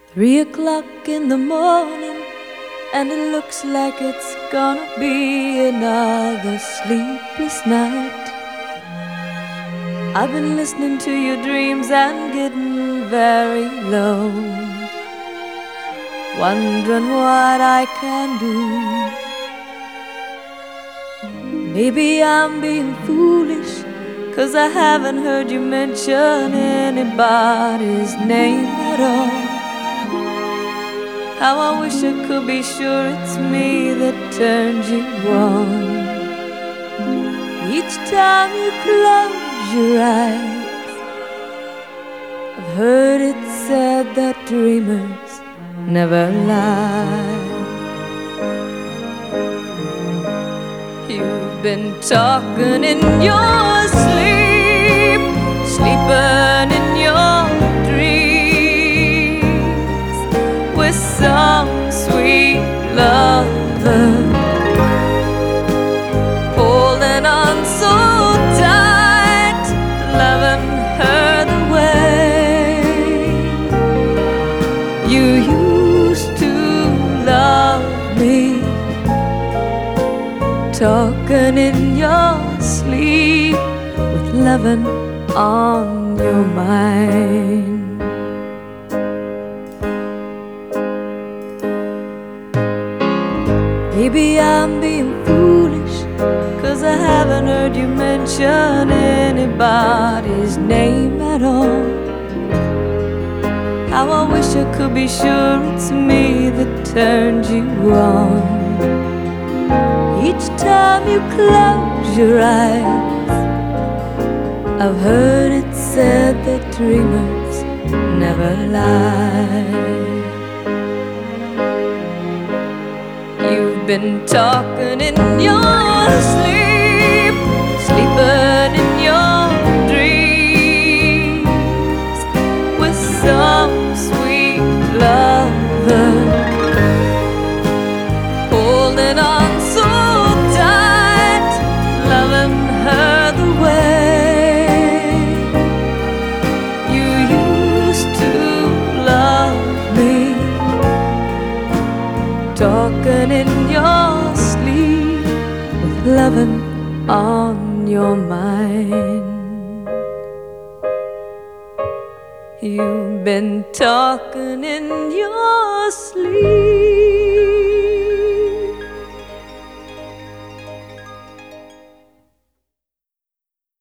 3 o'clock in the morning, and it looks like it's gonna be another sleepless night. I've been listening to your dreams and getting very low, wondering what I can do. Maybe I'm being foolish, 'cause I haven't heard you mention anybody's name at all. How I wish I could be sure it's me that turns you on. Each time you close your eyes, I've heard it said that dreamers never lie. You've been talking in your sleep, sleeping in your dreams with some sweet lover, holding on so tight, loving her the way you used to love me. Talking in your sleep with loving on your mind. Maybe I'm being foolish, 'cause I haven't heard you mention anybody's name at all. How I wish I could be sure it's me that turns you on. Each time you close your eyes, I've heard it said that dreamers never lie. You've been talking in your sleep, sleeping in your dreams with some sweet lover, holding on so tight, loving her the way you used to love me. Talking in your sleep with loving on your mind. You've been talking in your sleep.